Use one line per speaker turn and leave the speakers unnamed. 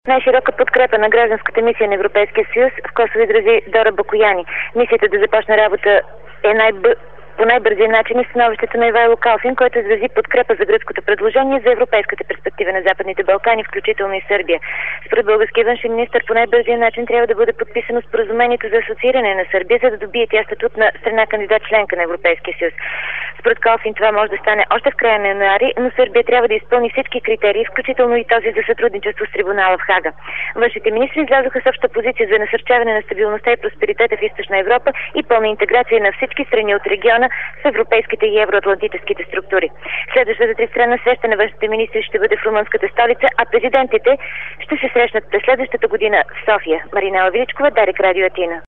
Най-широка подкрепа на гражданската мисия на Европейския съюз в Косово изрази Дора Бакояни. Мисията да започне работа по най-бързия начин е становището на Ивайло Калфин, който изрази подкрепа за гръцкото предложение за европейската перспектива на Западните Балкани, включително и Сърбия. Според българския външен министър по най-бързия начин трябва да бъде подписано споразумението за асоцииране на Сърбия, за да добие тя статут на страна кандидат членка на Европейския съюз. Според Калфин това може да стане още в края на януари, но Сърбия трябва да изпълни всички критерии, включително и този за сътрудничество с трибунала в Хага. Външните министри излязоха с обща позиция за насърчаване на стабилността и просперитета в Източна Европа и пълна интеграция на всички страни от региона в европейските и евроатлантическите структури. Следващата тристранна среща на външните министри ще бъде в румънската столица, а президентите ще се срещнат през следващата година в София. Маринела Величкова, Дарик, Радио Атина.